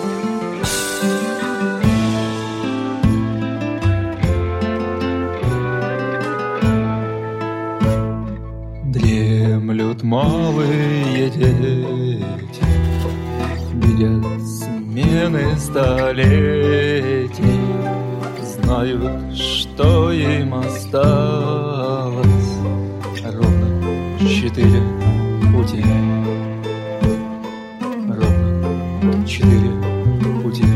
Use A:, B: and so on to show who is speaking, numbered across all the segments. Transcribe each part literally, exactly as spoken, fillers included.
A: Дремлют малые дети, видят смены столетий, знают, что им осталось ровно четыре пути. Ровно четыре пути.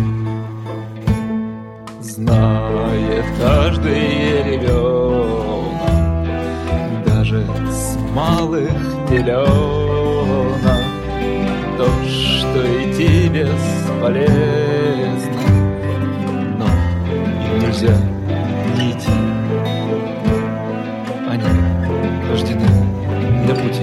A: Знает каждый ребенок, даже с малых пеленок, то, что идти бесполезно, но нельзя не идти. Они рождены для пути.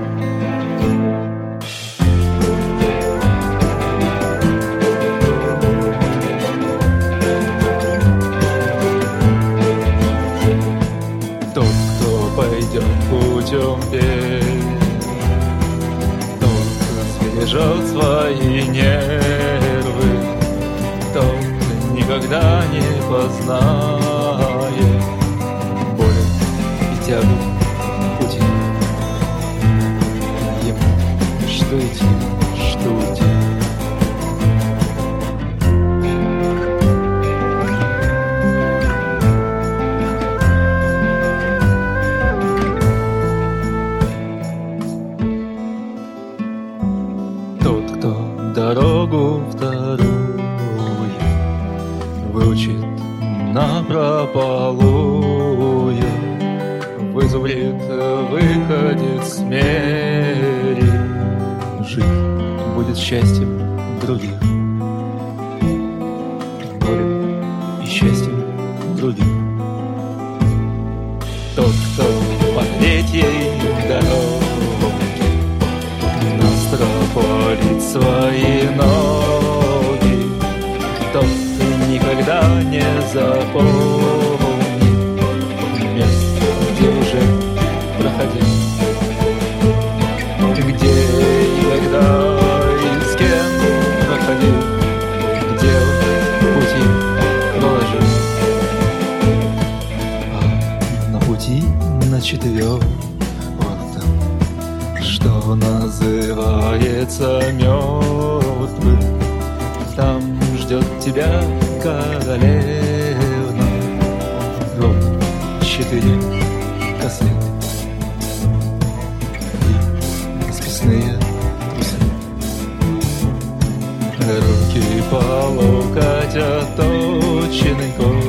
A: Тот, кто пойдет путем веры, тот сбережет свои нервы, тот никогда не познает боли и тягу пути. Ему что идти, что уйти. Тот, кто дорогу вторую выучит напропалую, вызубрит, выходит с мери, жить будет счастьем других, болью и счастьем других. Тот, кто по третьей дороге настропалит свои ноги, тот никогда не запомнит мест, где уже проходил, где и когда и с кем проходил, где он пути положил. А на пути на четвертом, что называется мертвым, там ждет тебя королевна. Ровно четыре косы и расписные трусы. Руки по локоть, отточенный кожей,